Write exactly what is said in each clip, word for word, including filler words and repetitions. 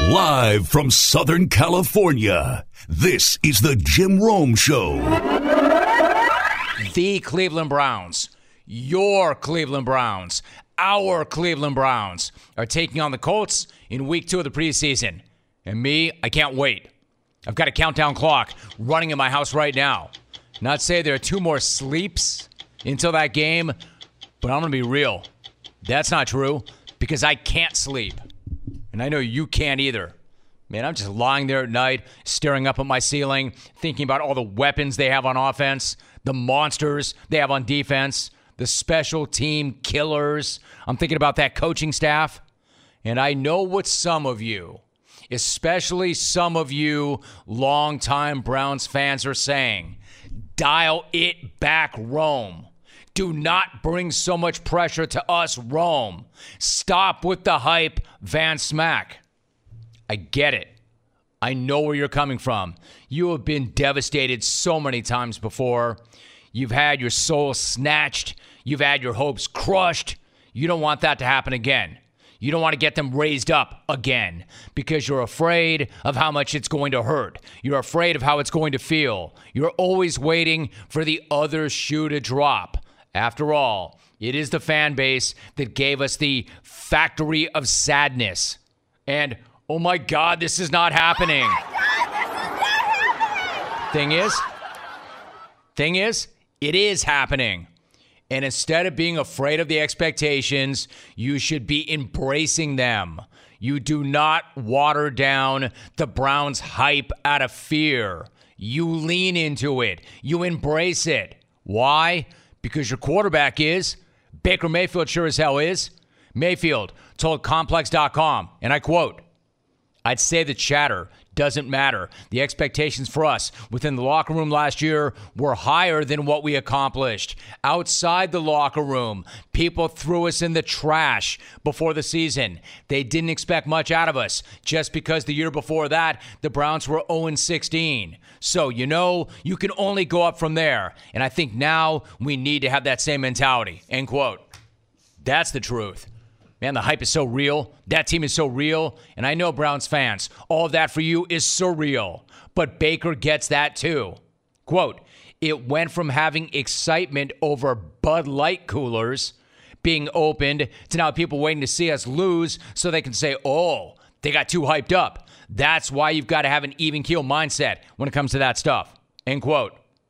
Live from Southern California, this is the Jim Rome Show. The Cleveland Browns, your Cleveland Browns, our Cleveland Browns are taking on the Colts in week two of the preseason. And me, I can't wait. I've got a countdown clock running in my house right now. Not say there are two more sleeps until that game, but I'm going to be real. That's not true because I can't sleep. And I know you can't either. Man, I'm just lying there at night, staring up at my ceiling, thinking about all the weapons they have on offense, the monsters they have on defense, the special team killers. I'm thinking about that coaching staff. And I know what some of you, especially some of you longtime Browns fans, are saying. Dial it back, Rome. Do not bring so much pressure to us, Rome. Stop with the hype, Van Smack. I get it. I know where you're coming from. You have been devastated so many times before. You've had your soul snatched. You've had your hopes crushed. You don't want that to happen again. You don't want to get them raised up again because you're afraid of how much it's going to hurt. You're afraid of how it's going to feel. You're always waiting for the other shoe to drop. After all, it is the fan base that gave us the factory of sadness. And, oh my God, this is not happening. Oh my God, this is not happening. Thing is, thing is, it is happening. And instead of being afraid of the expectations, you should be embracing them. You do not water down the Browns' hype out of fear. You lean into it. You embrace it. Why? Because your quarterback is. Baker Mayfield sure as hell is. Mayfield told Complex dot com, and I quote, "I'd say the chatter doesn't matter. The expectations for us within the locker room last year were higher than what we accomplished. Outside the locker room, people threw us in the trash before the season. They didn't expect much out of us just because the year before that, the Browns were oh and sixteen. So, you know, you can only go up from there. And I think now we need to have that same mentality." End quote. That's the truth. Man, the hype is so real. That team is so real. And I know Browns fans, all of that for you is surreal. But Baker gets that too. Quote, "It went from having excitement over Bud Light coolers being opened to now people waiting to see us lose so they can say, oh, they got too hyped up. That's why you've got to have an even keel mindset when it comes to that stuff." End quote.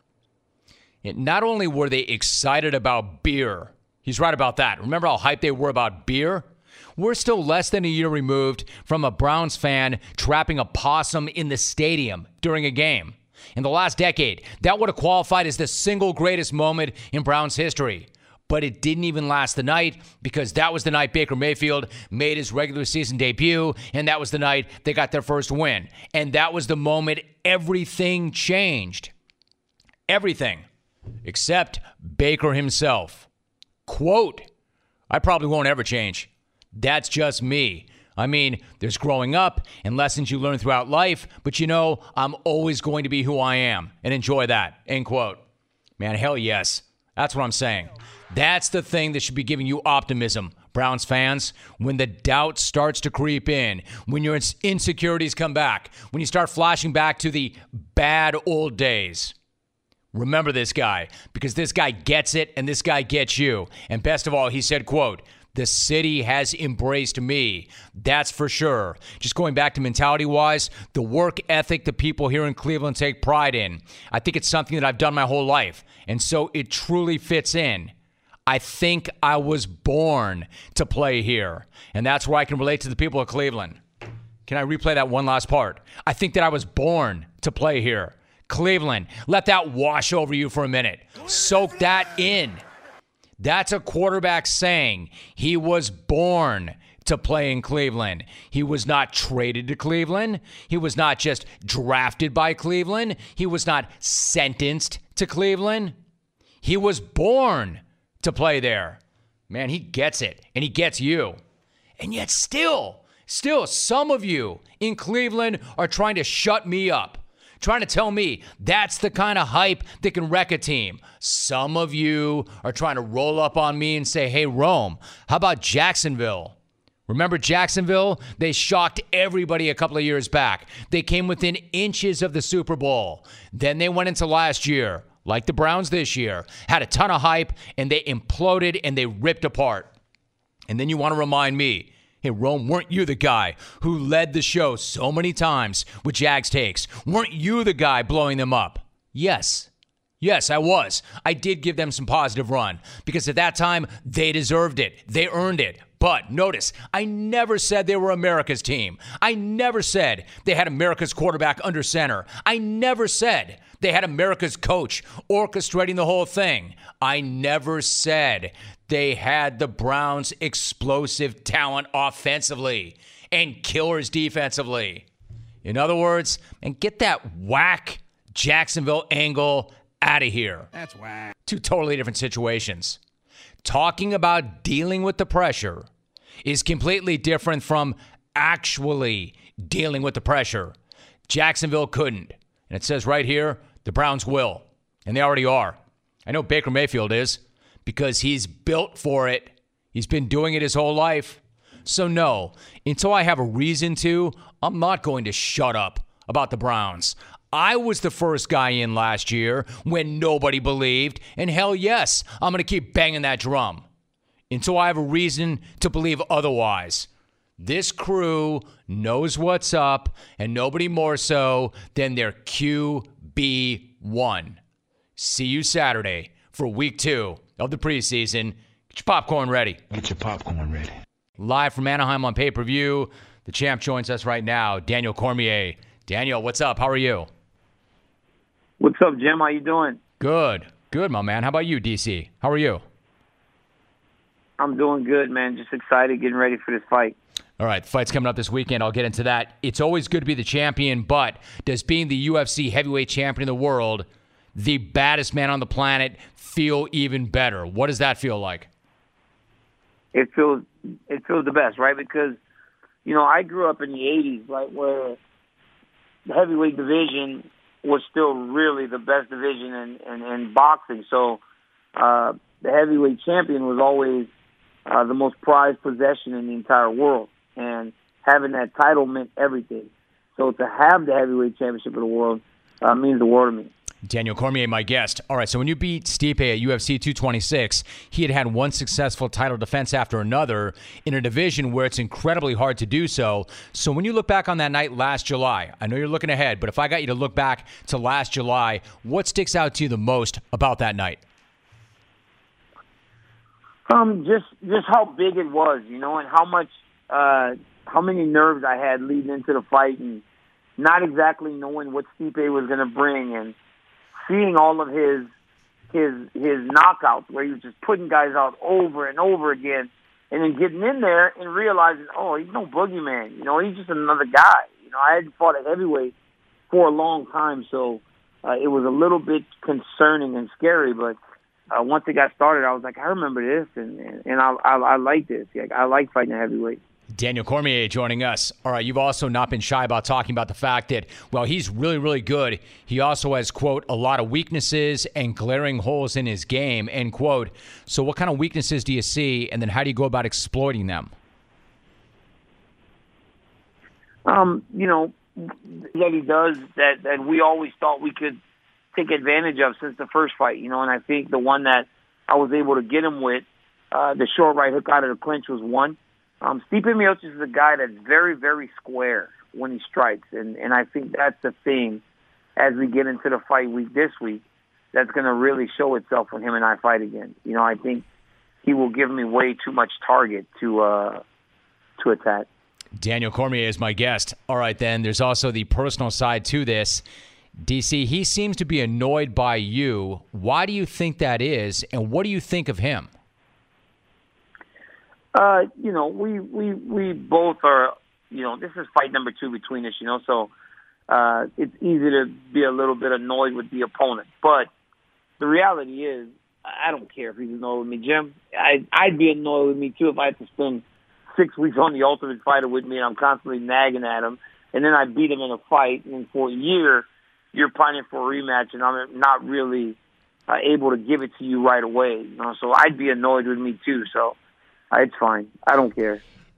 And not only were they excited about beer, he's right about that. Remember how hyped they were about beer? We're still less than a year removed from a Browns fan trapping a possum in the stadium during a game. In the last decade, that would have qualified as the single greatest moment in Browns history. But it didn't even last the night because that was the night Baker Mayfield made his regular season debut, and that was the night they got their first win. And that was the moment everything changed. Everything. Except Baker himself. Quote, "I probably won't ever change. That's just me. I mean, there's growing up and lessons you learn throughout life, but you know, I'm always going to be who I am and enjoy that." End quote. Man, hell yes. That's what I'm saying. That's the thing that should be giving you optimism, Browns fans. When the doubt starts to creep in, when your insecurities come back, when you start flashing back to the bad old days. Remember this guy, because this guy gets it and this guy gets you. And best of all, he said, quote, "The city has embraced me." That's for sure. Just going back to mentality-wise, the work ethic the people here in Cleveland take pride in. I think it's something that I've done my whole life. And so it truly fits in. I think I was born to play here. And that's where I can relate to the people of Cleveland. Can I replay that one last part? I think that I was born to play here. Cleveland, let that wash over you for a minute. Soak that in. That's a quarterback saying he was born to play in Cleveland. He was not traded to Cleveland. He was not just drafted by Cleveland. He was not sentenced to Cleveland. He was born to play there. Man, he gets it, and he gets you. And yet still, still, some of you in Cleveland are trying to shut me up, trying to tell me that's the kind of hype that can wreck a team. Some of you are trying to roll up on me and say, hey, Rome, how about Jacksonville? Remember Jacksonville? They shocked everybody a couple of years back. They came within inches of the Super Bowl. Then they went into last year, like the Browns this year, had a ton of hype, and they imploded and they ripped apart. And then you want to remind me, hey, Rome, weren't you the guy who led the show so many times with Jags takes? Weren't you the guy blowing them up? Yes. Yes, I was. I did give them some positive run because at that time, they deserved it. They earned it. But notice, I never said they were America's team. I never said they had America's quarterback under center. I never said they had America's coach orchestrating the whole thing. I never said they had the Browns' explosive talent offensively and killers defensively. In other words, and get that whack Jacksonville angle out of here. That's whack. Two totally different situations. Talking about dealing with the pressure is completely different from actually dealing with the pressure. Jacksonville couldn't. And it says right here, the Browns will. And they already are. I know Baker Mayfield is because he's built for it. He's been doing it his whole life. So no, until I have a reason to, I'm not going to shut up about the Browns. I was the first guy in last year when nobody believed, and hell yes, I'm going to keep banging that drum until I have a reason to believe otherwise. This crew knows what's up, and nobody more so than their Q B one. See you Saturday for week two of the preseason. Get your popcorn ready. Get your popcorn ready. Live from Anaheim on pay-per-view, the champ joins us right now, Daniel Cormier. Daniel, what's up? How are you? What's up, Jim? How you doing? Good. Good, my man. How about you, D C? How are you? I'm doing good, man. Just excited, getting ready for this fight. All right, the fight's coming up this weekend. I'll get into that. It's always good to be the champion, but does being the U F C heavyweight champion of the world, the baddest man on the planet, feel even better? What does that feel like? It feels it feels the best, right? Because, you know, I grew up in the eighties, right, where the heavyweight division was still really the best division in, in, in boxing. So uh, the heavyweight champion was always uh, the most prized possession in the entire world. And having that title meant everything. So to have the heavyweight championship of the world uh, means the world to me. Daniel Cormier, my guest. All right, so when you beat Stipe at U F C two twenty-six, he had had one successful title defense after another in a division where it's incredibly hard to do so. So when you look back on that night last July, I know you're looking ahead, but if I got you to look back to last July, what sticks out to you the most about that night? Um, just just how big it was, you know, and how much, uh, how many nerves I had leading into the fight, and not exactly knowing what Stipe was going to bring, and seeing all of his his his knockouts where he was just putting guys out over and over again, and then getting in there and realizing, oh, he's no boogeyman. You know, he's just another guy. You know, I hadn't fought a heavyweight for a long time, so uh, it was a little bit concerning and scary. But uh, once it got started, I was like, I remember this, and and I I, I like this. Like, I like fighting a heavyweight. Daniel Cormier joining us. All right, you've also not been shy about talking about the fact that, well, he's really, really good. He also has, quote, a lot of weaknesses and glaring holes in his game, end quote. So what kind of weaknesses do you see, and then how do you go about exploiting them? Um, you know, that he does that, that we always thought we could take advantage of since the first fight, you know, and I think the one that I was able to get him with, uh, the short right hook out of the clinch was one. Um, Stipe Miocic is a guy that's very, very square when he strikes, and, and I think that's the thing as we get into the fight week this week that's going to really show itself when him and I fight again. You know, I think he will give me way too much target to uh, to attack. Daniel Cormier is my guest. All right, then, there's also the personal side to this. D C, he seems to be annoyed by you. Why do you think that is, and what do you think of him? Uh, you know, we, we, we both are, you know, this is fight number two between us, you know, so uh, it's easy to be a little bit annoyed with the opponent. But the reality is, I don't care if he's annoyed with me, Jim. I, I'd be annoyed with me, too, if I had to spend six weeks on the Ultimate Fighter with me and I'm constantly nagging at him, and then I beat him in a fight, and for a year, you're pining for a rematch, and I'm not really uh, able to give it to you right away. You know, so I'd be annoyed with me, too, so. It's fine. I don't care.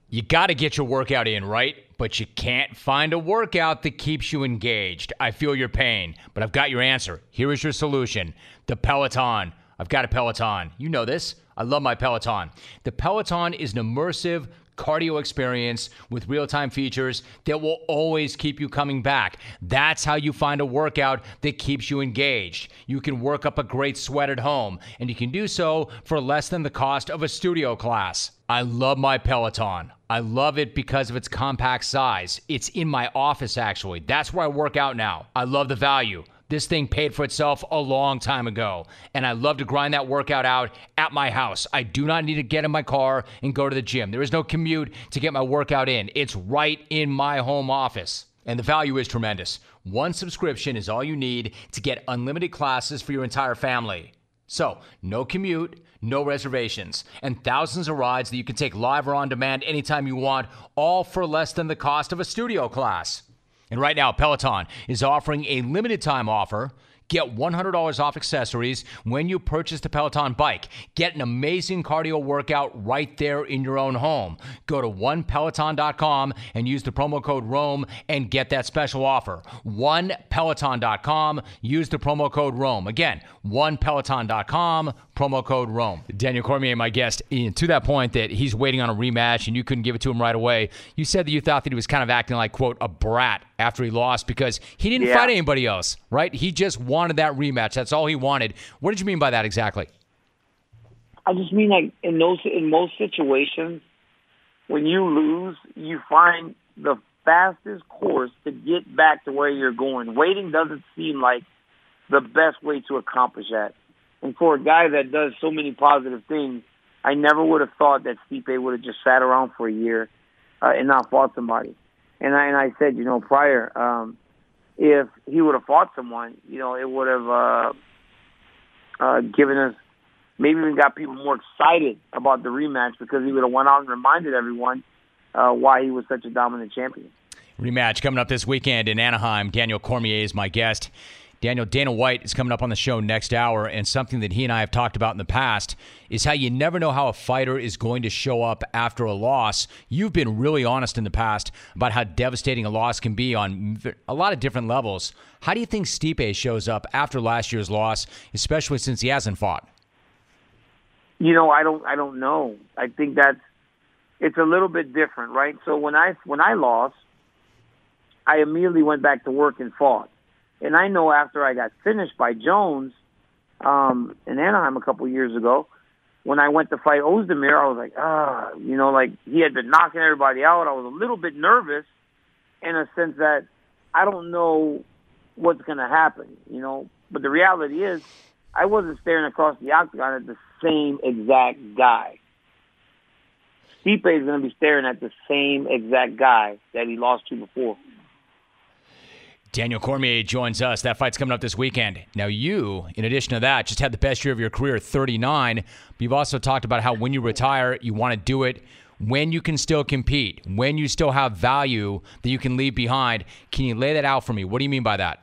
You got to get your workout in, right? But you can't find a workout that keeps you engaged. I feel your pain, but I've got your answer. Here is your solution. The Peloton. I've got a Peloton. You know this. I love my Peloton. The Peloton is an immersive cardio experience with real-time features that will always keep you coming back. That's how you find a workout that keeps you engaged. You can work up a great sweat at home, and you can do so for less than the cost of a studio class. I love my Peloton. I love it because of its compact size. It's in my office, actually. That's where I work out now. I love the value. This thing paid for itself a long time ago, and I love to grind that workout out at my house. I do not need to get in my car and go to the gym. There is no commute to get my workout in. It's right in my home office, and the value is tremendous. One subscription is all you need to get unlimited classes for your entire family. So, no commute, no reservations, and thousands of rides that you can take live or on demand anytime you want, all for less than the cost of a studio class. And right now, Peloton is offering a limited time offer. Get one hundred dollars off accessories when you purchase the Peloton bike. Get an amazing cardio workout right there in your own home. Go to one peloton dot com and use the promo code ROAM and get that special offer. one peloton dot com, use the promo code ROAM. Again, one peloton dot com, promo code ROAM. Daniel Cormier, my guest, and to that point that he's waiting on a rematch and you couldn't give it to him right away, you said that you thought that he was kind of acting like, quote, a brat after he lost because he didn't yeah. fight anybody else, right? He just wanted that rematch. That's all he wanted. What did you mean by that exactly? I just mean like in those in most situations, when you lose, you find the fastest course to get back to where you're going. Waiting doesn't seem like the best way to accomplish that. And for a guy that does so many positive things, I never would have thought that Stipe would have just sat around for a year uh, and not fought somebody. And I, and I said, you know, prior, um, if he would have fought someone, you know, it would have uh, uh, given us, maybe even got people more excited about the rematch because he would have went out and reminded everyone uh, why he was such a dominant champion. Rematch coming up this weekend in Anaheim. Daniel Cormier is my guest. Daniel, Dana White is coming up on the show next hour, and something that he and I have talked about in the past is how you never know how a fighter is going to show up after a loss. You've been really honest in the past about how devastating a loss can be on a lot of different levels. How do you think Stipe shows up after last year's loss, especially since he hasn't fought? You know, I don't I don't know. I think that's it's a little bit different, right? So when I when I lost, I immediately went back to work and fought. And I know after I got finished by Jones um, in Anaheim a couple years ago, when I went to fight Ozdemir, I was like, ah, you know, like he had been knocking everybody out. I was a little bit nervous in a sense that I don't know what's going to happen, you know. But the reality is I wasn't staring across the octagon at the same exact guy. Stipe is going to be staring at the same exact guy that he lost to before. Daniel Cormier joins us. That fight's coming up this weekend. Now you, in addition to that, just had the best year of your career at thirty-nine. But you've also talked about how when you retire, you want to do it when you can still compete, when you still have value that you can leave behind. Can you lay that out for me? What do you mean by that?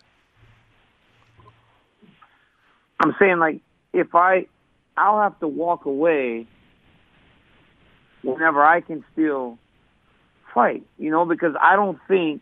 I'm saying, like, if I, I'll have to walk away whenever I can still fight, you know, because I don't think,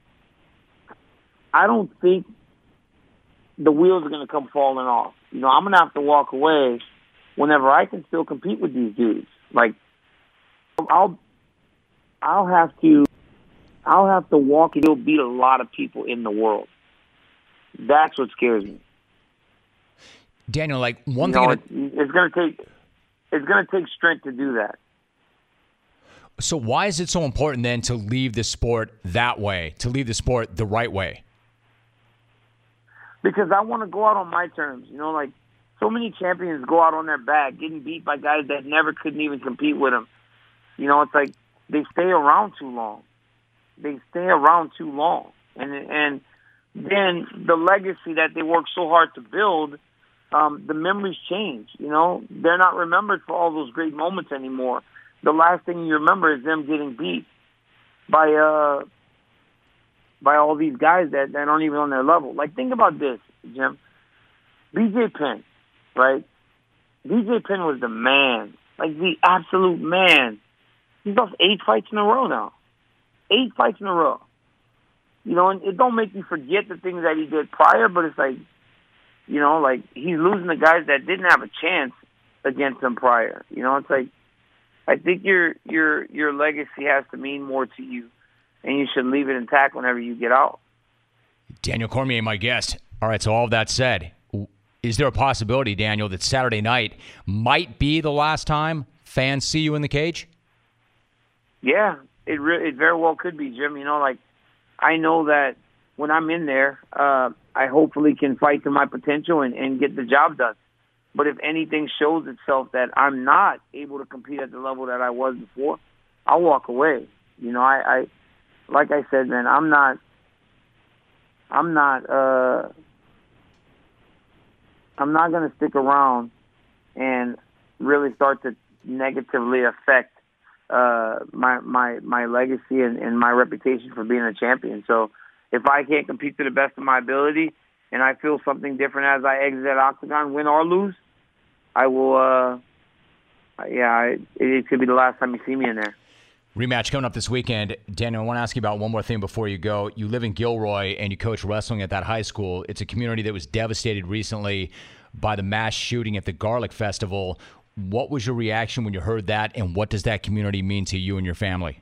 I don't think the wheels are going to come falling off. You know, I'm going to have to walk away whenever I can still compete with these dudes. Like, I'll, I'll have to, I'll have to walk and still beat a lot of people in the world. That's what scares me. Daniel, like one you thing, know, it, it, it's going to take, it's going to take strength to do that. So why is it so important then to leave the sport that way, to leave the sport the right way? Because I want to go out on my terms. You know, like so many champions go out on their back, getting beat by guys that never couldn't even compete with them. You know, it's like they stay around too long. They stay around too long. And and then the legacy that they work so hard to build, um, the memories change. You know, they're not remembered for all those great moments anymore. The last thing you remember is them getting beat by uh by all these guys that, that aren't even on their level. Like, think about this, Jim. B J Penn, right? B J Penn was the man, like the absolute man. He He's lost eight fights in a row now. Eight fights in a row. You know, and it don't make you forget the things that he did prior, but it's like, you know, like he's losing the guys that didn't have a chance against him prior. You know, it's like, I think your your your legacy has to mean more to you, and you should leave it intact whenever you get out. Daniel Cormier, my guest. All right, so all of that said, is there a possibility, Daniel, that Saturday night might be the last time fans see you in the cage? Yeah, it re- it very well could be, Jim. You know, like, I know that when I'm in there, uh, I hopefully can fight to my potential and, and get the job done. But if anything shows itself that I'm not able to compete at the level that I was before, I'll walk away. You know, I, I like I said, man, I'm not, I'm not, uh, I'm not going to stick around and really start to negatively affect uh, my my my legacy and, and my reputation for being a champion. So if I can't compete to the best of my ability, and I feel something different as I exit that octagon, win or lose, I will, uh, yeah, it, it could be the last time you see me in there. Rematch coming up this weekend. Daniel, I want to ask you about one more thing before you go. You live in Gilroy, and you coach wrestling at that high school. It's a community that was devastated recently by the mass shooting at the Garlic Festival. What was your reaction when you heard that, and what does that community mean to you and your family?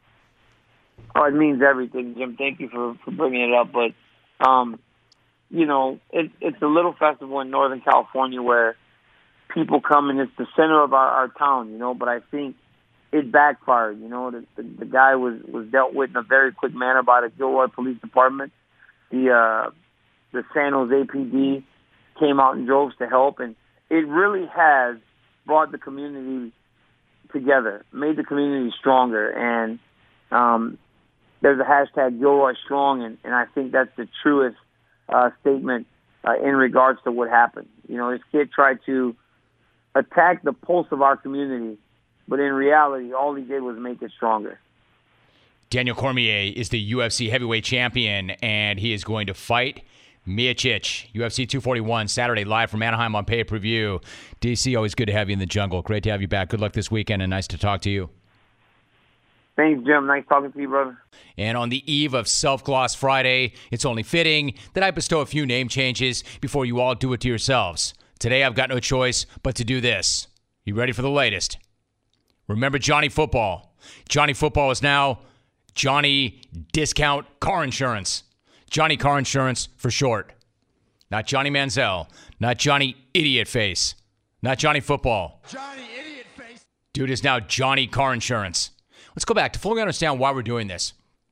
Oh, it means everything, Jim. Thank you for, for bringing it up. But, um, you know, it, it's a little festival in Northern California where people come, and it's the center of our, our town, you know, but I think it backfired. You know, the, the, the guy was, was dealt with in a very quick manner by the Gilroy Police Department. The, uh, the San Jose P D came out and drove to help, and it really has brought the community together, made the community stronger, and um, there's a hashtag Gilroy Strong, and, and I think that's the truest uh, statement uh, in regards to what happened. You know, this kid tried to attack the pulse of our community, but in reality, all he did was make it stronger. Daniel Cormier is the U F C heavyweight champion, and he is going to fight Miocic, U F C two forty-one, Saturday, live from Anaheim on pay-per-view. D C, always good to have you in the jungle. Great to have you back. Good luck this weekend, and nice to talk to you. Thanks, Jim. Nice talking to you, brother. And on the eve of Self-Gloss Friday, it's only fitting that I bestow a few name changes before you all do it to yourselves. Today, I've got no choice but to do this. You ready for the latest? Remember Johnny Football. Johnny Football is now Johnny Discount Car Insurance. Johnny Car Insurance for short. Not Johnny Manziel. Not Johnny Idiot Face. Not Johnny Football. Johnny Idiot Face. Dude is now Johnny Car Insurance. Let's go back to fully understand why we're doing this.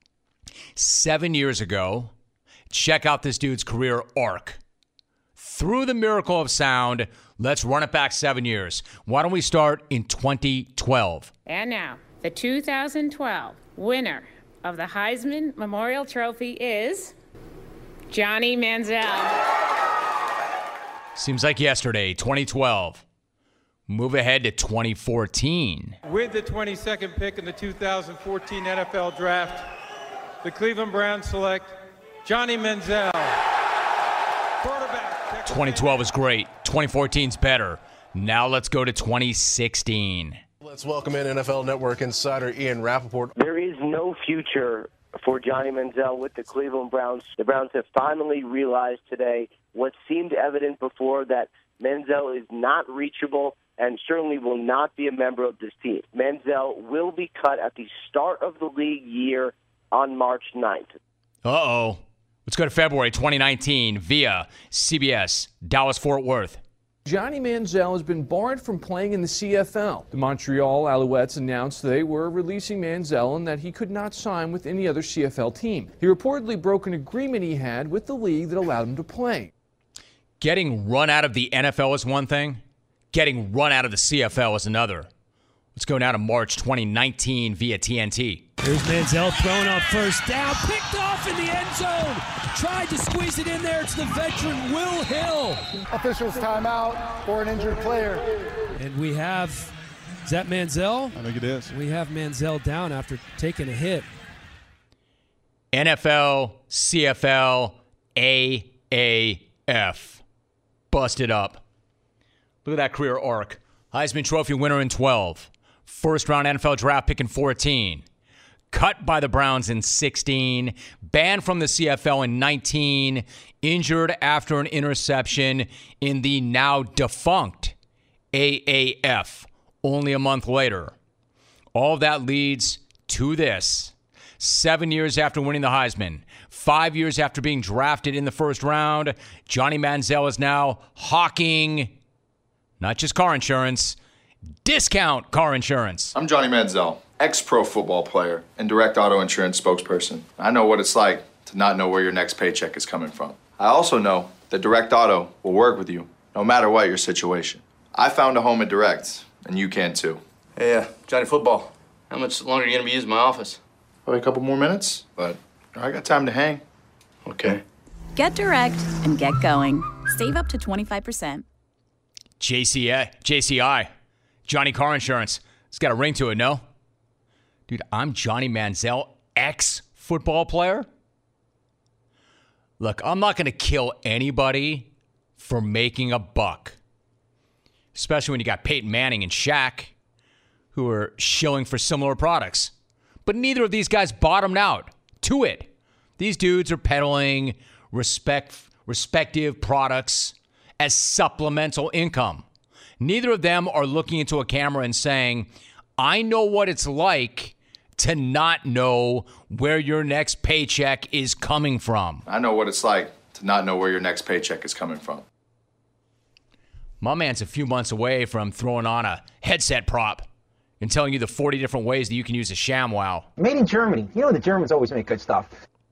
Seven years ago, check out this dude's career arc. Through the miracle of sound, let's run it back seven years. Why don't we start in twenty twelve? And now, the two thousand twelve winner of the Heisman Memorial Trophy is Johnny Manziel. Seems like yesterday, twenty twelve. Move ahead to twenty fourteen. With the twenty-second pick in the two thousand fourteen N F L Draft, the Cleveland Browns select Johnny Manziel, quarterback. twenty twelve is great. twenty fourteen is better. Now let's go to twenty sixteen. Let's welcome in N F L Network insider Ian Rappaport. There is no future for Johnny Manziel with the Cleveland Browns. The Browns have finally realized today what seemed evident before, that Manziel is not reachable and certainly will not be a member of this team. Manziel will be cut at the start of the league year on March ninth. Uh-oh. Let's go to February twenty nineteen via C B S, Dallas-Fort Worth. Johnny Manziel has been barred from playing in the C F L. The Montreal Alouettes announced they were releasing Manziel and that he could not sign with any other C F L team. He reportedly broke an agreement he had with the league that allowed him to play. Getting run out of the N F L is one thing. Getting run out of the C F L is another. Let's go now to March twenty nineteen via T N T. Here's Manziel throwing up first down, picked off in the end zone. Tried to squeeze it in there. It's the veteran Will Hill. Officials timeout for an injured player. And we have, is that Manziel? I think it is. We have Manziel down after taking a hit. N F L, C F L, A A F. Busted up. Look at that career arc. Heisman Trophy winner in twelve. first round N F L draft pick in fourteen. Cut by the Browns in sixteen, banned from the C F L in nineteen, injured after an interception in the now defunct A A F only a month later. All of that leads to this. Seven years after winning the Heisman, five years after being drafted in the first round, Johnny Manziel is now hawking not just car insurance, discount car insurance. I'm Johnny Manziel, ex-pro football player and direct auto insurance spokesperson. I know what it's like to not know where your next paycheck is coming from. I also know that Direct Auto will work with you no matter what your situation. I found a home at Direct, and you can too. Hey, uh, Johnny Football, how much longer are you going to be using my office? Probably a couple more minutes, but I got time to hang. Okay. Get Direct and get going. Save up to twenty-five percent. J C I, J C I, Johnny Car Insurance. It's got a ring to it, no? Dude, I'm Johnny Manziel, ex-football player. Look, I'm not going to kill anybody for making a buck. Especially when you got Peyton Manning and Shaq, who are shilling for similar products. But neither of these guys bottomed out to it. These dudes are peddling respect, respective products as supplemental income. Neither of them are looking into a camera and saying, I know what it's like to not know where your next paycheck is coming from. I know what it's like to not know where your next paycheck is coming from. My man's a few months away from throwing on a headset prop and telling you the forty different ways that you can use a ShamWow. Made in Germany. You know the Germans always make good stuff.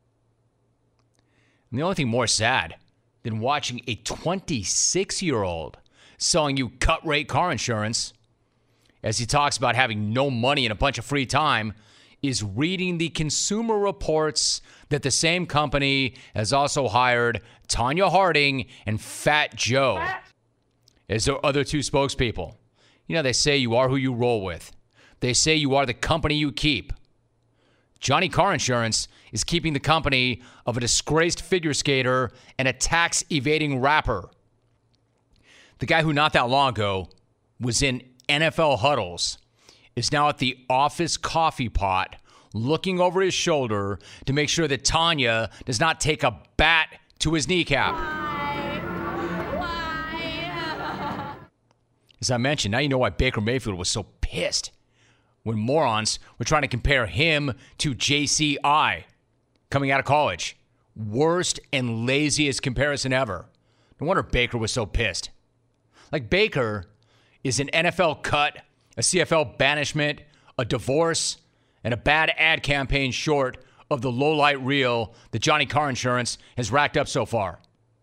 And the only thing more sad than watching a twenty-six-year-old selling you cut-rate car insurance, as he talks about having no money and a bunch of free time, is reading the Consumer Reports that the same company has also hired Tanya Harding and Fat Joe as their other two spokespeople. You know, they say you are who you roll with. They say you are the company you keep. Johnny Car Insurance is keeping the company of a disgraced figure skater and a tax-evading rapper. The guy who not that long ago was in N F L huddles is now at the office coffee pot looking over his shoulder to make sure that Tanya does not take a bat to his kneecap. Why? Why? As I mentioned, now you know why Baker Mayfield was so pissed when morons were trying to compare him to J C I coming out of college. Worst and laziest comparison ever. No wonder Baker was so pissed. Like, Baker is an N F L cut, a C F L banishment, a divorce, and a bad ad campaign short of the low-light reel that Johnny Car Insurance has racked up so far.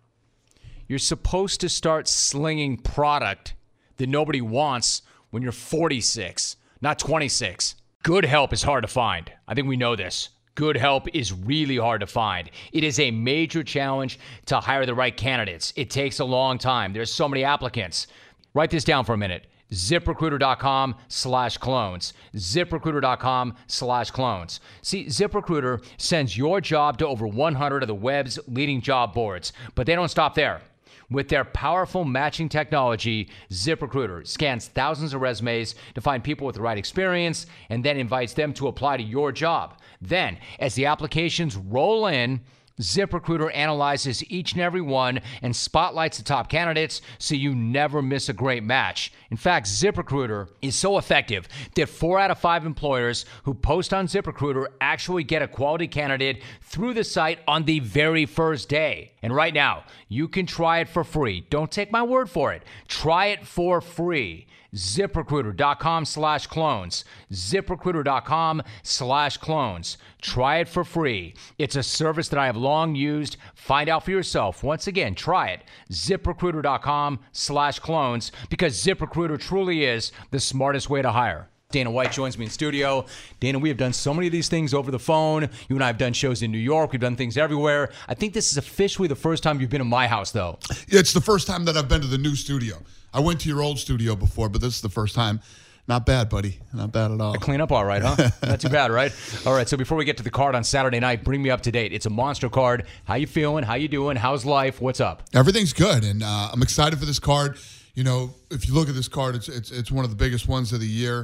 You're supposed to start slinging product that nobody wants when you're forty-six, not twenty-six. Good help is hard to find. I think we know this. Good help is really hard to find. It is a major challenge to hire the right candidates. It takes a long time. There's so many applicants. Write this down for a minute. ZipRecruiter.com slash clones. ZipRecruiter.com slash clones. See, ZipRecruiter sends your job to over one hundred of the web's leading job boards, but they don't stop there. With their powerful matching technology, ZipRecruiter scans thousands of resumes to find people with the right experience and then invites them to apply to your job. Then, as the applications roll in, ZipRecruiter analyzes each and every one and spotlights the top candidates so you never miss a great match. In fact, ZipRecruiter is so effective that four out of five employers who post on ZipRecruiter actually get a quality candidate through the site on the very first day. And right now, you can try it for free. Don't take my word for it. Try it for free. ZipRecruiter.com slash clones. ZipRecruiter.com slash clones. Try it for free. It's a service that I have long used. Find out for yourself. Once again, try it. ZipRecruiter.com slash clones, because ZipRecruiter truly is the smartest way to hire. Dana White joins me in studio. Dana, we have done so many of these things over the phone. You and I have done shows in New York. We've done things everywhere. I think this is officially the first time you've been in my house, though. Yeah, it's the first time that I've been to the new studio. I went to your old studio before, but this is the first time. Not bad, buddy. Not bad at all. I clean up all right, huh? Not too bad, right? All right, so before we get to the card on Saturday night, bring me up to date. It's a monster card. How you feeling? How you doing? How's life? What's up? Everything's good, and uh, I'm excited for this card. You know, if you look at this card, it's it's it's one of the biggest ones of the year.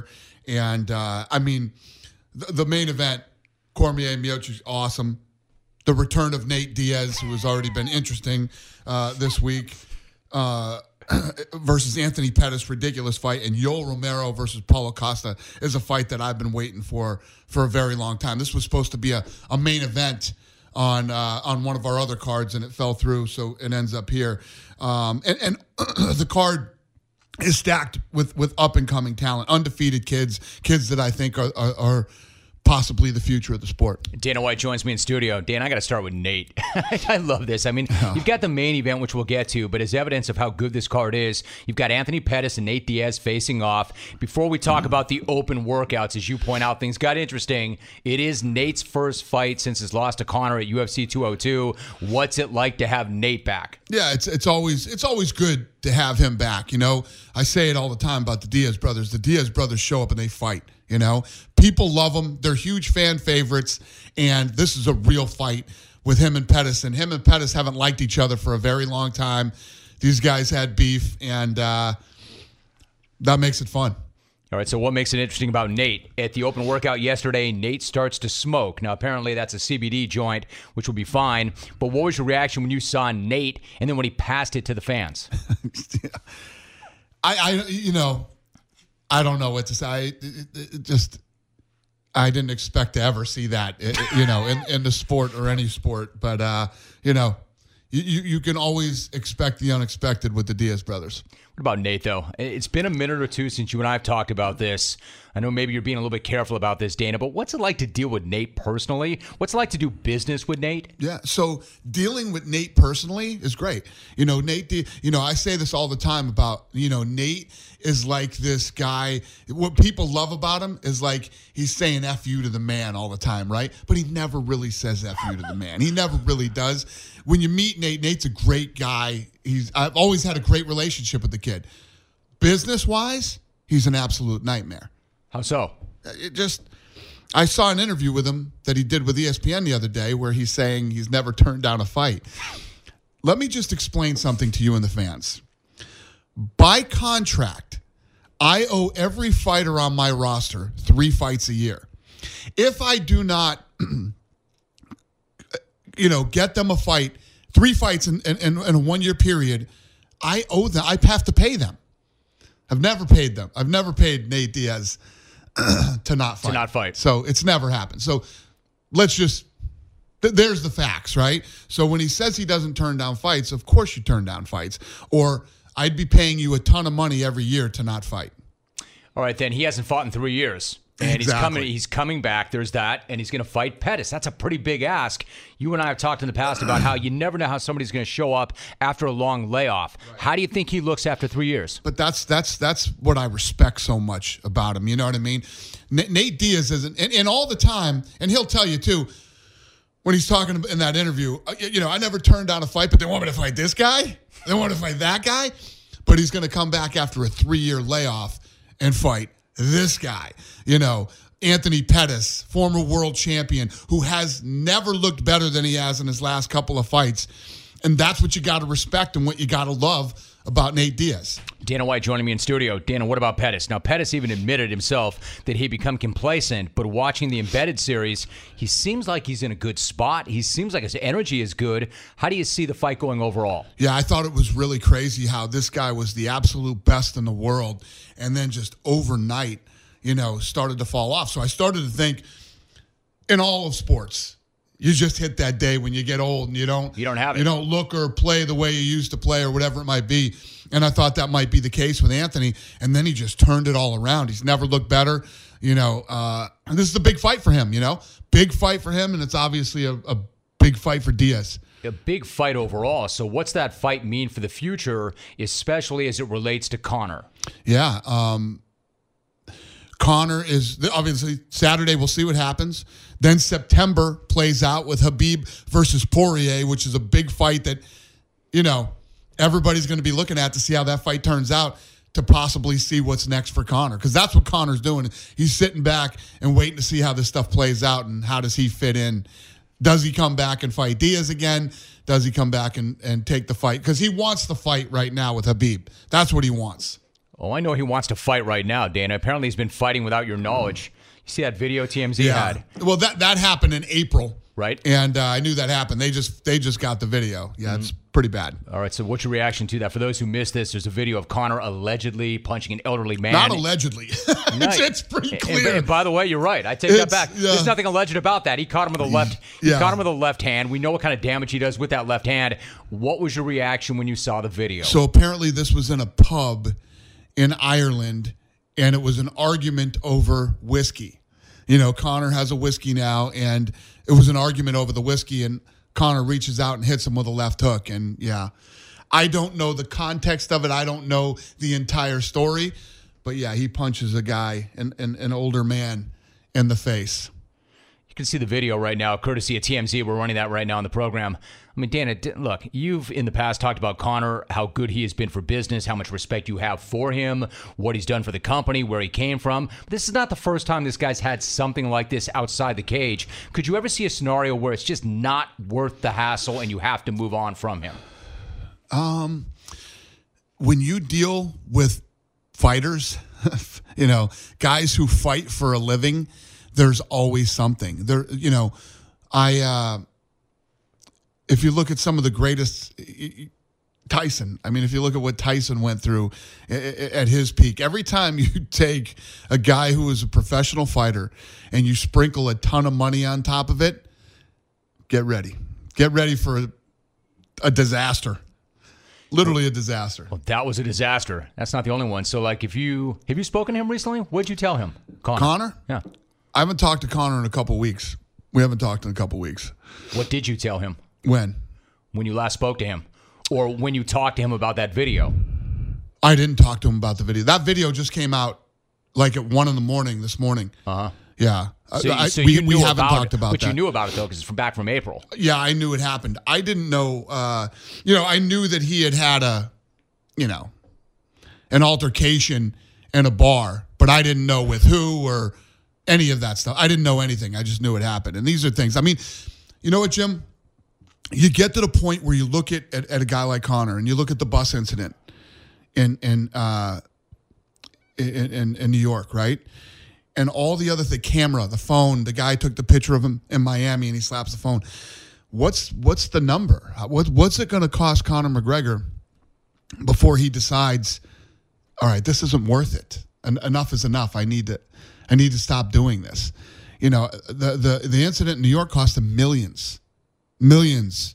And, uh, I mean, the, the main event, Cormier Miocic, awesome. The return of Nate Diaz, who has already been interesting uh, this week, uh, versus Anthony Pettis, ridiculous fight. And Yoel Romero versus Paulo Costa is a fight that I've been waiting for for a very long time. This was supposed to be a, a main event on uh, on one of our other cards, and it fell through, so it ends up here. Um, and and the card is stacked with, with up-and-coming talent, undefeated kids, kids that I think are, are, are possibly the future of the sport. Dana White joins me in studio. Dan, I got to start with Nate. I love this. I mean, you've got the main event, which we'll get to, but as evidence of how good this card is, you've got Anthony Pettis and Nate Diaz facing off. Before we talk about the open workouts, as you point out, things got interesting. It is Nate's first fight since his loss to Conor at U F C two oh two. What's it like to have Nate back? Yeah, it's it's always it's always good to have him back. You know, I say it all the time about the Diaz brothers. The Diaz brothers show up and they fight. You know, people love them. They're huge fan favorites, and this is a real fight with him and Pettis. And him and Pettis haven't liked each other for a very long time. These guys had beef, and uh, that makes it fun. All right, so what makes it interesting about Nate? At the open workout yesterday, Nate starts to smoke. Now, apparently that's a C B D joint, which will be fine. But what was your reaction when you saw Nate and then when he passed it to the fans? yeah. I, I, you know, I don't know what to say. I, it, it just, I didn't expect to ever see that, it, you know, in, in the sport or any sport. But, uh, you know, you, you can always expect the unexpected with the Diaz brothers. What about Nate, though? It's been a minute or two since you and I have talked about this. I know maybe you're being a little bit careful about this, Dana, but what's it like to deal with Nate personally? What's it like to do business with Nate? Yeah, so dealing with Nate personally is great. You know, Nate, you know, I say this all the time about, you know, Nate is like this guy. What people love about him is like he's saying F you to the man all the time, right? But he never really says F you to the man. He never really does. When you meet Nate, Nate's a great guy. He's I've always had a great relationship with the kid. Business-wise, he's an absolute nightmare. How so? It just, I saw an interview with him that he did with E S P N the other day where he's saying he's never turned down a fight. Let me just explain something to you and the fans. By contract, I owe every fighter on my roster three fights a year. If I do not, you know, get them a fight, three fights in, in, in a one-year period, I owe them. I have to pay them. I've never paid them. I've never paid Nate Diaz to not fight. To not fight. So it's never happened. So let's just, th- there's the facts, right? So when he says he doesn't turn down fights, of course you turn down fights. Or I'd be paying you a ton of money every year to not fight. All right, then he hasn't fought in three years. And exactly. he's coming he's coming back. There's that. And he's going to fight Pettis. That's a pretty big ask. You and I have talked in the past about how you never know how somebody's going to show up after a long layoff. Right. How do you think he looks after three years? But that's that's that's what I respect so much about him. You know what I mean? N- Nate Diaz isn't, and, and all the time, and he'll tell you too, when he's talking in that interview, you know, I never turned down a fight, but they want me to fight this guy? They want to fight that guy? But he's going to come back after a three-year layoff and fight this guy. You know, Anthony Pettis, former world champion, who has never looked better than he has in his last couple of fights. And that's what you got to respect and what you got to love about Nate Diaz. Dana White joining me in studio. Dana, what about Pettis? Now, Pettis even admitted himself that he'd become complacent, but watching the Embedded series, he seems like he's in a good spot. He seems like his energy is good. How do you see the fight going overall? Yeah, I thought it was really crazy how this guy was the absolute best in the world, and then just overnight, you know, started to fall off. So I started to think, in all of sports, you just hit that day when you get old and you don't you don't have it. You don't look or play the way you used to play or whatever it might be. And I thought that might be the case with Anthony. And then he just turned it all around. He's never looked better. You know, uh, and this is a big fight for him, you know. Big fight for him, and it's obviously a, a big fight for Diaz. A big fight overall. So what's that fight mean for the future, especially as it relates to Conor? Yeah, um, Conor is, obviously, Saturday we'll see what happens. Then September plays out with Khabib versus Poirier, which is a big fight that, you know, everybody's going to be looking at to see how that fight turns out to possibly see what's next for Conor. Because that's what Conor's doing. He's sitting back and waiting to see how this stuff plays out and how does he fit in. Does he come back and fight Diaz again? Does he come back and, and take the fight? Because he wants the fight right now with Khabib. That's what he wants. Oh, I know he wants to fight right now, Dana. Apparently he's been fighting without your knowledge. You see that video T M Z yeah. had? Well, that, that happened in April. Right. And uh, I knew that happened. They just they just got the video. Yeah, mm-hmm. It's pretty bad. All right, so what's your reaction to that? For those who missed this, there's a video of Conor allegedly punching an elderly man. Not allegedly. it's, it's pretty clear. And, and by the way, you're right. I take it's, that back. Yeah. There's nothing alleged about that. He caught him with a left. He yeah. caught him with a left hand. We know what kind of damage he does with that left hand. What was your reaction when you saw the video? So apparently this was in a pub in Ireland, and it was an argument over whiskey. You know, Conor has a whiskey now, and it was an argument over the whiskey, and Conor reaches out and hits him with a left hook. And, yeah, I don't know the context of it. I don't know the entire story. But, yeah, he punches a guy, an, an, an older man, in the face. You can see the video right now, courtesy of T M Z. We're running that right now on the program. I mean, Dana, look, you've in the past talked about Conor, how good he has been for business, how much respect you have for him, what he's done for the company, where he came from. This is not the first time this guy's had something like this outside the cage. Could you ever see a scenario where it's just not worth the hassle and you have to move on from him? Um, when you deal with fighters, you know, guys who fight for a living, there's always something. There, you know, I... Uh, If you look at some of the greatest, Tyson, I mean, if you look at what Tyson went through at his peak, every time you take a guy who is a professional fighter and you sprinkle a ton of money on top of it, get ready. Get ready for a, a disaster. Literally a disaster. Well, that was a disaster. That's not the only one. So, like, if you, have you spoken to him recently? What'd you tell him? Conor? Conor? Yeah. I haven't talked to Conor in a couple weeks. We haven't talked in a couple weeks. What did you tell him? When? When you last spoke to him. Or when you talked to him about that video. I didn't talk to him about the video. That video just came out like at one in the morning this morning. Uh-huh. Yeah. So, I, so we you knew we haven't about talked it, about but that. But you knew about it, though, because it's from back from April. Yeah, I knew it happened. I didn't know, uh, you know, I knew that he had had a, you know, an altercation in a bar, but I didn't know with who or any of that stuff. I didn't know anything. I just knew it happened. And these are things, I mean, you know what, Jim? You get to the point where you look at, at, at a guy like Conor and you look at the bus incident in in, uh, in in in New York, right? And all the other, the camera, the phone, the guy took the picture of him in Miami and he slaps the phone. What's what's the number? What, what's it going to cost Conor McGregor before he decides, all right, this isn't worth it. En- enough is enough. I need to I need to stop doing this. You know, the the the incident in New York cost him millions. Millions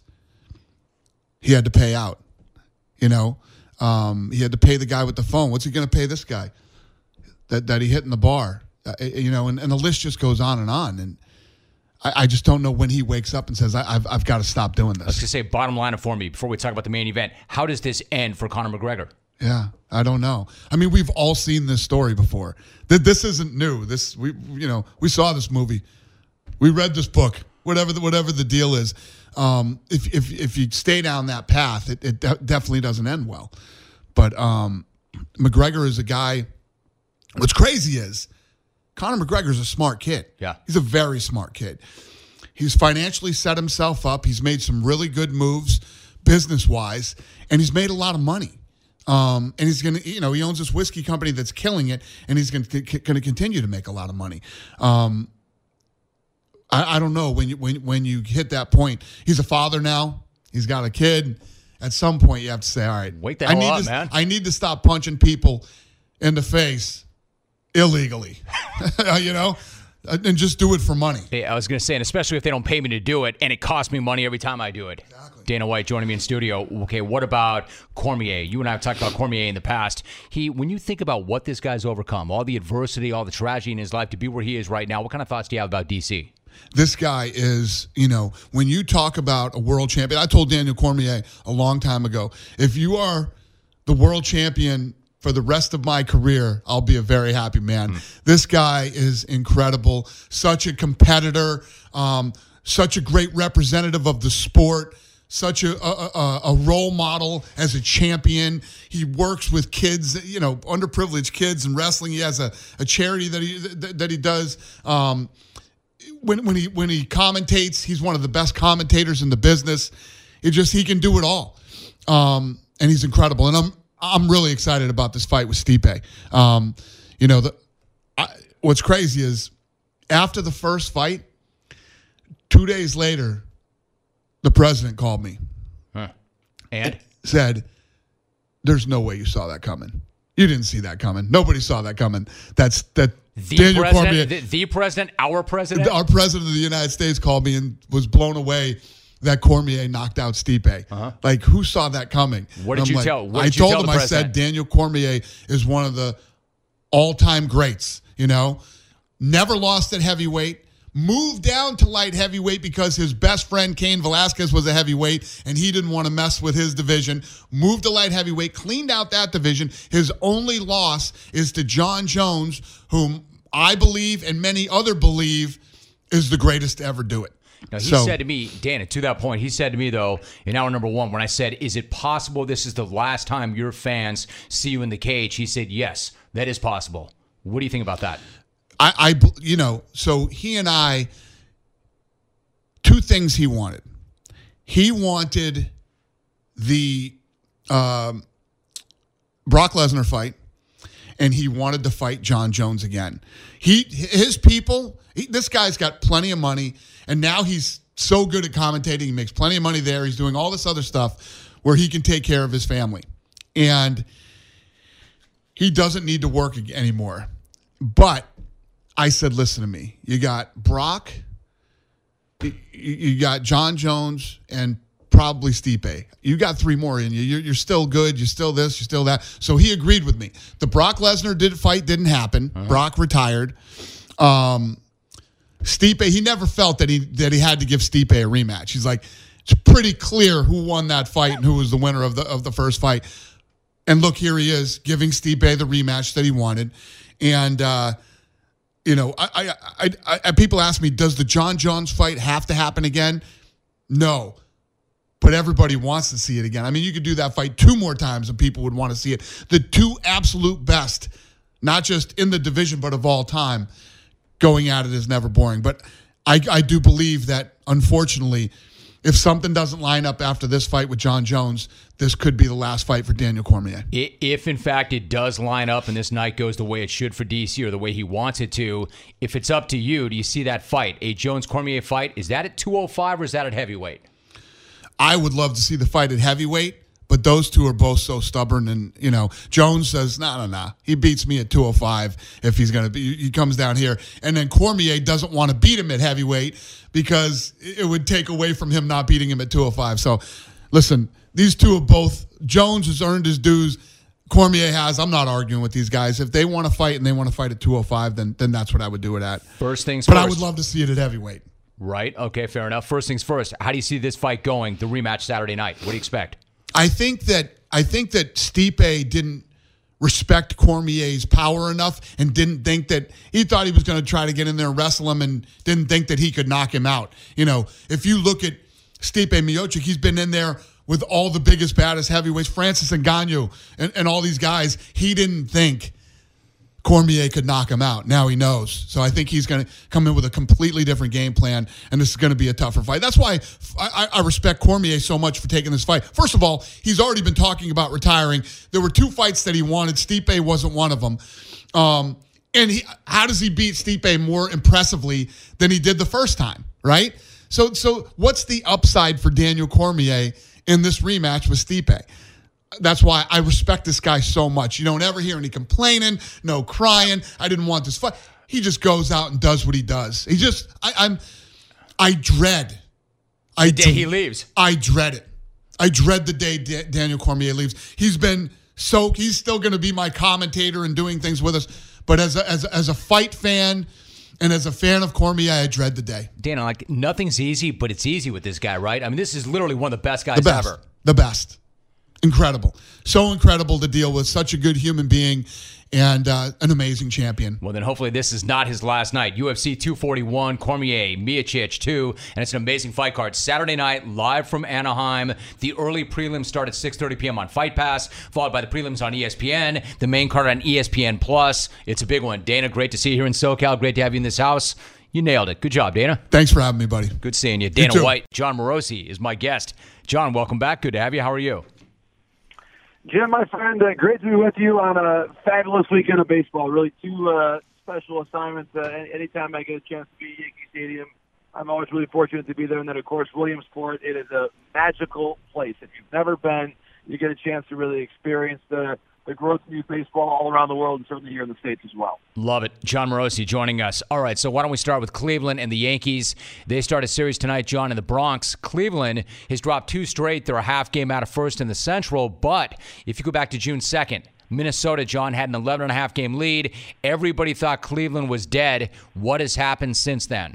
he had to pay out. You know, um, he had to pay the guy with the phone. What's he going to pay this guy that, that he hit in the bar? Uh, you know, and, and the list just goes on and on. And I, I just don't know when he wakes up and says, I, I've, I've got to stop doing this. I was going to say, bottom line for me, before we talk about the main event, how does this end for Conor McGregor? Yeah, I don't know. I mean, we've all seen this story before. This isn't new. This we you know we saw this movie, we read this book. Whatever the, whatever the deal is, um, if if if you stay down that path, it, it de- definitely doesn't end well. But um, McGregor is a guy. What's crazy is Conor McGregor is a smart kid. Yeah, he's a very smart kid. He's financially set himself up. He's made some really good moves business wise, and he's made a lot of money. Um, and he's gonna, you know, he owns this whiskey company that's killing it, and he's gonna c- going to continue to make a lot of money. Um, I, I don't know when you when when you hit that point. He's a father now. He's got a kid. At some point, you have to say, "All right, wake the I hell need up, to, man. I need to stop punching people in the face illegally." You know, and just do it for money. Yeah, I was going to say, and especially if they don't pay me to do it, and it costs me money every time I do it. Exactly. Dana White joining me in studio. Okay, what about Cormier? You and I have talked about Cormier in the past. He, when you think about what this guy's overcome, all the adversity, all the tragedy in his life to be where he is right now, what kind of thoughts do you have about D C? This guy is, you know, when you talk about a world champion, I told Daniel Cormier a long time ago, if you are the world champion for the rest of my career, I'll be a very happy man. Mm. This guy is incredible, such a competitor, um, such a great representative of the sport, such a, a, a role model as a champion. He works with kids, you know, underprivileged kids in wrestling. He has a, a charity that he that, that he does. Um, when when he when he commentates, he's one of the best commentators in the business. It just he can do it all, um, and he's incredible. And I'm I'm really excited about this fight with Stipe. Um, you know, the, I, what's crazy is after the first fight, two days later, the president called me. Huh. And? Said, there's no way you saw that coming. You didn't see that coming. Nobody saw that coming. That's that. The Daniel president, Cormier, the, the president, our president? our president of the United States called me and was blown away that Cormier knocked out Stipe. Uh-huh. Like, who saw that coming? What did I'm you like, tell? What I did you told tell him, the I president? said, Daniel Cormier is one of the all-time greats, you know? Never lost at heavyweight. Moved down to light heavyweight because his best friend, Cain Velasquez, was a heavyweight, and he didn't want to mess with his division. Moved to light heavyweight, cleaned out that division. His only loss is to John Jones, whom I believe and many other believe is the greatest to ever do it. Now, he So- said to me, Dana, to that point, he said to me, though, in hour number one, when I said, is it possible this is the last time your fans see you in the cage? He said, yes, that is possible. What do you think about that? I, I, you know, so he and I, two things he wanted. He wanted the um, Brock Lesnar fight, and he wanted to fight John Jones again. He, his people, he, this guy's got plenty of money, and now he's so good at commentating. He makes plenty of money there. He's doing all this other stuff where he can take care of his family. And he doesn't need to work anymore. But I said, listen to me. You got Brock, you, you got John Jones, and probably Stipe. You got three more in you. You're, you're still good. You're still this. You're still that. So he agreed with me. The Brock Lesnar did fight didn't happen. Uh-huh. Brock retired. Um, Stipe, he never felt that he that he had to give Stipe a rematch. He's like, it's pretty clear who won that fight and who was the winner of the of the first fight. And look, here he is giving Stipe the rematch that he wanted. And uh, you know, I, I, I, I, people ask me, does the John Jones fight have to happen again? No. But everybody wants to see it again. I mean, you could do that fight two more times and people would want to see it. The two absolute best, not just in the division, but of all time, going at it is never boring. But I, I do believe that, unfortunately, if something doesn't line up after this fight with John Jones, this could be the last fight for Daniel Cormier. If, in fact, it does line up and this night goes the way it should for D C or the way he wants it to, if it's up to you, do you see that fight, a Jones-Cormier fight, is that at two oh five or is that at heavyweight? I would love to see the fight at heavyweight, but those two are both so stubborn. And, you know, Jones says, no, no, no. He beats me at two oh five if he's going to be. He comes down here. And then Cormier doesn't want to beat him at heavyweight because it would take away from him not beating him at two oh five. So, listen, these two have both. Jones has earned his dues. Cormier has. I'm not arguing with these guys. If they want to fight and they want to fight at two oh five, then, then that's what I would do it at. First things but first. But I would love to see it at heavyweight. Right. Okay, fair enough. First things first. How do you see this fight going, the rematch Saturday night? What do you expect? I think that I think that Stipe didn't respect Cormier's power enough and didn't think that he thought he was going to try to get in there and wrestle him and didn't think that he could knock him out. You know, if you look at Stipe Miocic, he's been in there with all the biggest, baddest heavyweights, Francis Ngannou and, and all these guys. He didn't think Cormier could knock him out. Now he knows. So I think he's going to come in with a completely different game plan, and this is going to be a tougher fight. That's why I, I respect Cormier so much for taking this fight. First of all, he's already been talking about retiring. There were two fights that he wanted. Stipe wasn't one of them. Um, and he, how does he beat Stipe more impressively than he did the first time, right? So, so what's the upside for Daniel Cormier in this rematch with Stipe? That's why I respect this guy so much. You don't ever hear any complaining, no crying. I didn't want this fight. He just goes out and does what he does. He just, I, I'm, I dread. I the day dr- he leaves. I dread it. I dread the day D- Daniel Cormier leaves. He's been so, he's still going to be my commentator and doing things with us. But as a, as a, as a fight fan and as a fan of Cormier, I dread the day. Dana, like nothing's easy, but it's easy with this guy, right? I mean, this is literally one of the best guys the best, ever. The best. Incredible. So incredible to deal with such a good human being and uh, an amazing champion. Well, then hopefully this is not his last night. U F C two forty-one, Cormier, Miocic two, and it's an amazing fight card. Saturday night, live from Anaheim. The early prelims start at six thirty p.m. on Fight Pass, followed by the prelims on E S P N, the main card on E S P N Plus. It's a big one. Dana, great to see you here in SoCal. Great to have you in this house. You nailed it. Good job, Dana. Thanks for having me, buddy. Good seeing you. Dana you White, John Morosi is my guest. John, welcome back. Good to have you. How are you? Jim, my friend, uh, great to be with you on a fabulous weekend of baseball. Really two uh, special assignments. Uh, anytime I get a chance to be at Yankee Stadium, I'm always really fortunate to be there. And then, of course, Williamsport, it is a magical place. If you've never been, you get a chance to really experience the, the growth of youth baseball all around the world and certainly here in the States as well. Love it. Jon Morosi joining us. All right, so why don't we start with Cleveland and the Yankees. They start a series tonight, John, in the Bronx. Cleveland has dropped two straight. They're a half game out of first in the Central. But if you go back to June second, Minnesota, John, had an eleven and a half game lead. Everybody thought Cleveland was dead. What has happened since then?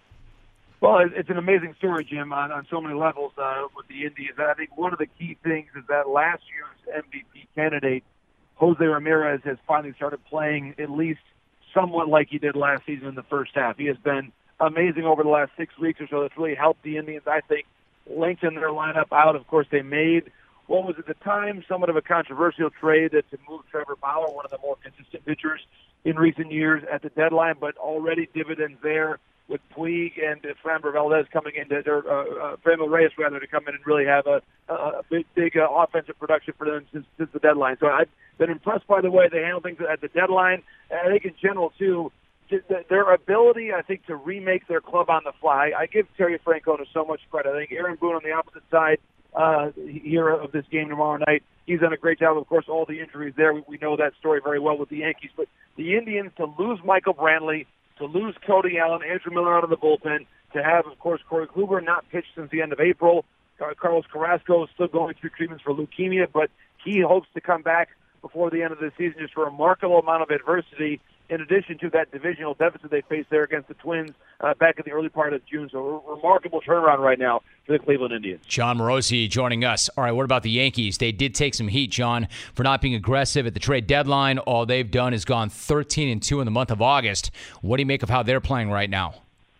Well, it's an amazing story, Jim, on, on so many levels uh, with the Indians. I think one of the key things is that last year's M V P candidate, Jose Ramirez, has finally started playing at least somewhat like he did last season in the first half. He has been amazing over the last six weeks or so. That's really helped the Indians, I think, lengthen their lineup out. Of course, they made what was at the time somewhat of a controversial trade to move Trevor Bauer, one of the more consistent pitchers in recent years, at the deadline, but already dividends there with Puig and Framber Valdez coming in, to, or uh, uh, Framber Reyes rather, to come in and really have a, a big, big uh, offensive production for them since, since the deadline. So I've been impressed by the way they handle things at the deadline. And I think in general, too, their ability, I think, to remake their club on the fly. I give Terry Francona so much credit. I think Aaron Boone on the opposite side uh, here of this game tomorrow night, he's done a great job. Of course, all the injuries there, we, we know that story very well with the Yankees. But the Indians, to lose Michael Brantley, to lose Cody Allen, Andrew Miller out of the bullpen, to have, of course, Corey Kluber not pitched since the end of April. Carlos Carrasco is still going through treatments for leukemia, but he hopes to come back before the end of the season. Just a remarkable amount of adversity, in addition to that divisional deficit they faced there against the Twins uh, back in the early part of June. So a remarkable turnaround right now for the Cleveland Indians. Jon Morosi joining us. All right, what about the Yankees? They did take some heat, John, for not being aggressive at the trade deadline. All they've done is gone thirteen and two in the month of August. What do you make of how they're playing right now?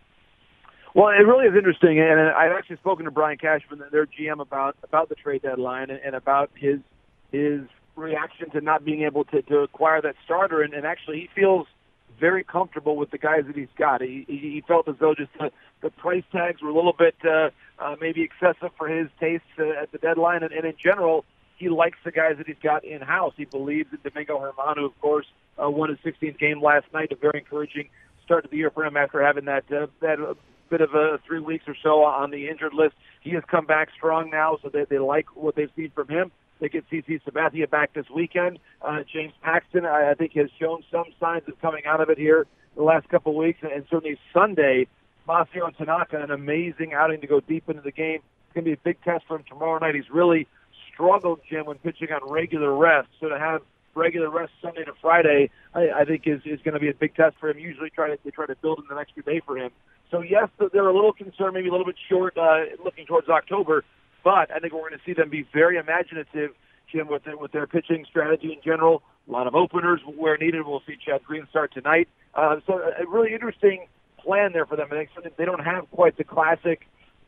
Well, it really is interesting, and I've actually spoken to Brian Cashman, their G M, about about the trade deadline and, and about his his reaction to not being able to, to acquire that starter, and, and actually he feels very comfortable with the guys that he's got. He, he felt as though just the, the price tags were a little bit uh, uh, maybe excessive for his taste uh, at the deadline, and, and in general, he likes the guys that he's got in-house. He believes in Domingo Germán, who, of course, uh, won his sixteenth game last night, a very encouraging start to the year for him after having that uh, that uh, bit of a three weeks or so on the injured list. He has come back strong now, so they, they like what they've seen from him. They get C C Sabathia back this weekend. Uh, James Paxton, I, I think, has shown some signs of coming out of it here the last couple of weeks. And certainly Sunday, Masahiro Tanaka, an amazing outing to go deep into the game. It's going to be a big test for him tomorrow night. He's really struggled, Jim, when pitching on regular rest. So to have regular rest Sunday to Friday, I, I think is, is going to be a big test for him. Usually try to, they try to build in an extra day for him. So, yes, they're a little concerned, maybe a little bit short uh, looking towards October. But I think we're going to see them be very imaginative, Jim, with their, with their pitching strategy in general. A lot of openers where needed. We'll see Chad Green start tonight. Uh, so a really interesting plan there for them. I think they don't have quite the classic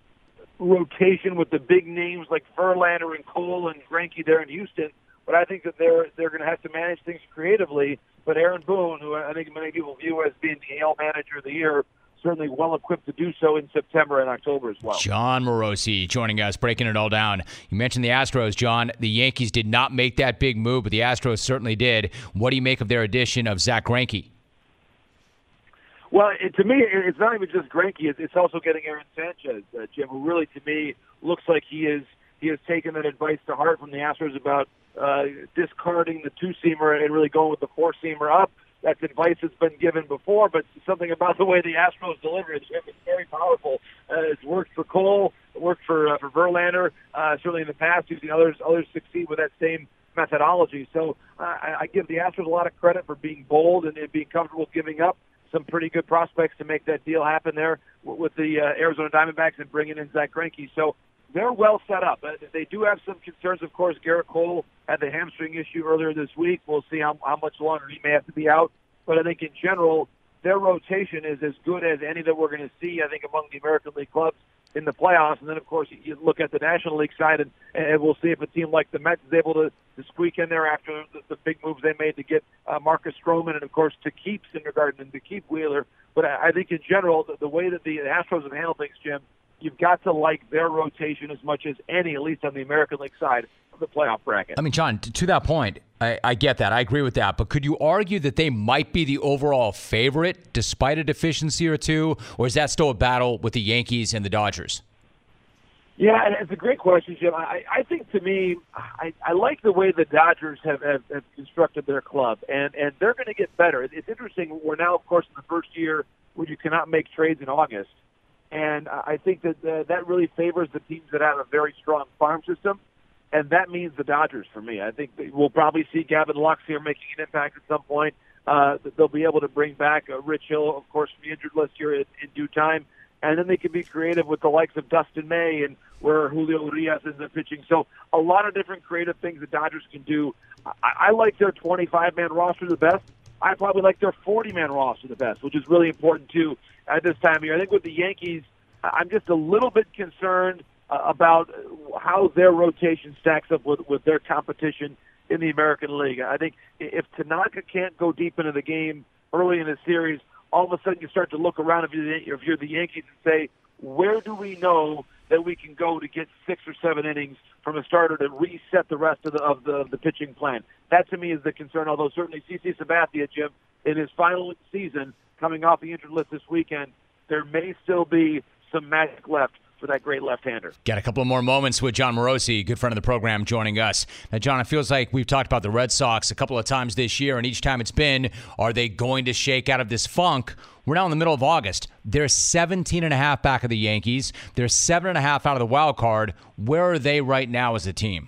rotation with the big names like Verlander and Cole and Greinke there in Houston. But I think that they're they're going to have to manage things creatively. But Aaron Boone, who I think many people view as being the A L manager of the year, certainly well-equipped to do so in September and October as well. Jon Morosi joining us, breaking it all down. You mentioned the Astros, John. The Yankees did not make that big move, but the Astros certainly did. What do you make of their addition of Zach Greinke? Well, it, to me, it's not even just Greinke. It's also getting Aaron Sanchez, uh, Jim, who really, to me, looks like he is he has taken that advice to heart from the Astros about uh, discarding the two-seamer and really going with the four-seamer up. That's advice that's been given before, but something about the way the Astros deliver it is very powerful. Uh, it's worked for Cole, it worked for uh, for Verlander. Uh, certainly in the past, you've seen others others succeed with that same methodology. So uh, I, I give the Astros a lot of credit for being bold and, and being comfortable giving up some pretty good prospects to make that deal happen there with the uh, Arizona Diamondbacks and bringing in Zach Greinke. So they're well set up. Uh, they do have some concerns, of course. Garrett Cole had the hamstring issue earlier this week. We'll see how, how much longer he may have to be out. But I think in general, their rotation is as good as any that we're going to see, I think, among the American League clubs in the playoffs. And then, of course, you look at the National League side, and, and we'll see if a team like the Mets is able to, to squeak in there after the, the big moves they made to get uh, Marcus Stroman and, of course, to keep Syndergaard and to keep Wheeler. But I, I think in general, the, the way that the Astros have handled things, Jim, you've got to like their rotation as much as any, at least on the American League side of the playoff bracket. I mean, John, to, to that point, I, I get that. I agree with that. But could you argue that they might be the overall favorite despite a deficiency or two? Or is that still a battle with the Yankees and the Dodgers? Yeah, and it's a great question, Jim. I, I think to me, I, I like the way the Dodgers have, have, have constructed their club, and, and they're going to get better. It's interesting. We're now, of course, in the first year where you cannot make trades in August, and I think that uh, that really favors the teams that have a very strong farm system, and that means the Dodgers for me. I think we'll probably see Gavin Lux here making an impact at some point. Uh, they'll be able to bring back uh, Rich Hill, of course, from the injured list here in, in due time. And then they can be creative with the likes of Dustin May and where Julio Urias is the pitching. So a lot of different creative things the Dodgers can do. I, I like their twenty-five man roster the best. I probably like their forty man roster the best, which is really important, too, at this time of year. I think with the Yankees, I'm just a little bit concerned uh, about how their rotation stacks up with, with their competition in the American League. I think if Tanaka can't go deep into the game early in the series, all of a sudden you start to look around if you're, the, if you're the Yankees and say, where do we know that we can go to get six or seven innings from a starter to reset the rest of the of the, of the pitching plan? That, to me, is the concern, although certainly C C Sabathia, Jim, in his final season, coming off the injured list this weekend, there may still be some magic left for that great left-hander. Got a couple of more moments with John Morosi, good friend of the program, joining us. Now, John, it feels like we've talked about the Red Sox a couple of times this year, and each time it's been, are they going to shake out of this funk? We're now in the middle of August. They're seventeen and a half back of the Yankees. They're seven and a half out of the wild card. Where are they right now as a team?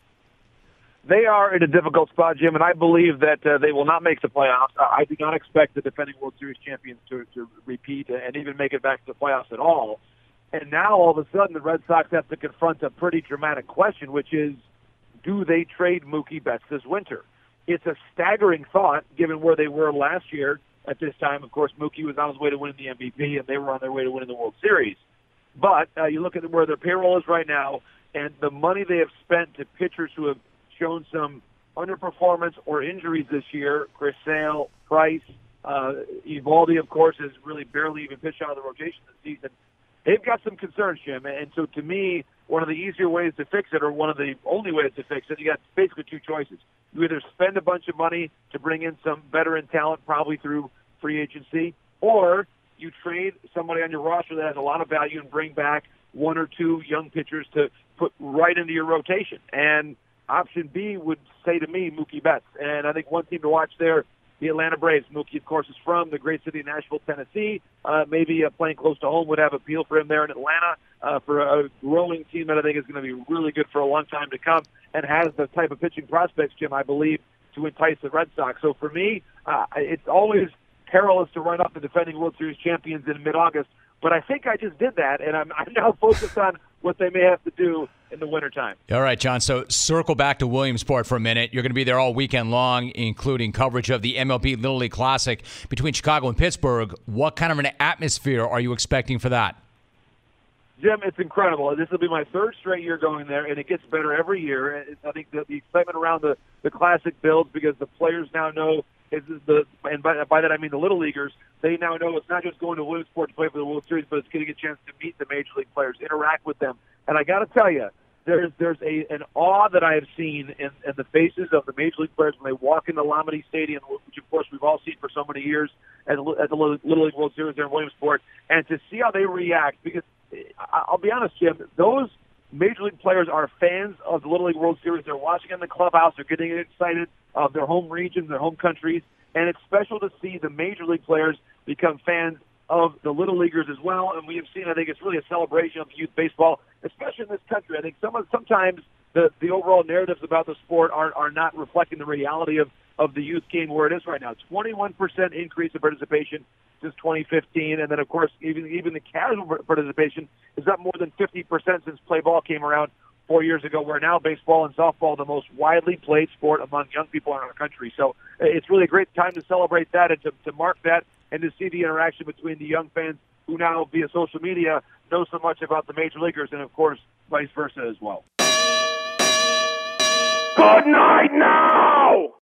They are in a difficult spot, Jim, and I believe that uh, they will not make the playoffs. I do not expect the defending World Series champions to, to repeat and even make it back to the playoffs at all. And now, all of a sudden, the Red Sox have to confront a pretty dramatic question, which is, do they trade Mookie Betts this winter? It's a staggering thought, given where they were last year at this time. Of course, Mookie was on his way to winning the M V P, and they were on their way to winning the World Series. But uh, you look at where their payroll is right now, and the money they have spent to pitchers who have shown some underperformance or injuries this year, Chris Sale, Price, uh, Eovaldi, of course, has really barely even pitched out of the rotation this season. They've got some concerns, Jim, and so to me, one of the easier ways to fix it, or one of the only ways to fix it, you got basically two choices. You either spend a bunch of money to bring in some veteran talent, probably through free agency, or you trade somebody on your roster that has a lot of value and bring back one or two young pitchers to put right into your rotation. And option B would say to me, Mookie Betts. And I think one team to watch there, the Atlanta Braves. Mookie, of course, is from the great city of Nashville, Tennessee. Uh, maybe uh, playing close to home would have appeal for him there in Atlanta uh, for a growing team that I think is going to be really good for a long time to come and has the type of pitching prospects, Jim, I believe, to entice the Red Sox. So for me, uh, it's always perilous to run up the defending World Series champions in mid-August, but I think I just did that, and I'm, I'm now focused on what they may have to do in the wintertime. All right, John, so circle back to Williamsport for a minute. You're going to be there all weekend long, including coverage of the M L B Little League Classic between Chicago and Pittsburgh. What kind of an atmosphere are you expecting for that? Jim, it's incredible. This will be my third straight year going there, and it gets better every year. I think the, the excitement around the, the Classic builds because the players now know, is the and by, by that I mean the Little Leaguers, they now know it's not just going to Williamsport to play for the World Series, but it's getting a chance to meet the Major League players, interact with them. And I got to tell you, there's there's a an awe that I have seen in, in the faces of the Major League players when they walk into Lamade Stadium, which of course we've all seen for so many years at the, at the Little League World Series there in Williamsport, and to see how they react. Because I'll be honest, Jim, those Major League players are fans of the Little League World Series. They're watching in the clubhouse. They're getting excited of their home regions, their home countries, and it's special to see the Major League players become fans of the Little Leaguers as well. And we have seen, I think it's really a celebration of youth baseball, especially in this country. I think some of, sometimes the, the overall narratives about the sport are, are not reflecting the reality of, of the youth game where it is right now. twenty-one percent increase in participation since twenty fifteen, and then, of course, even even the casual participation is up more than fifty percent since play ball came around four years ago, where now baseball and softball are the most widely played sport among young people in our country. So it's really a great time to celebrate that and to, to mark that and to see the interaction between the young fans who now, via social media, know so much about the Major Leaguers, and, of course, vice versa as well. Good night now!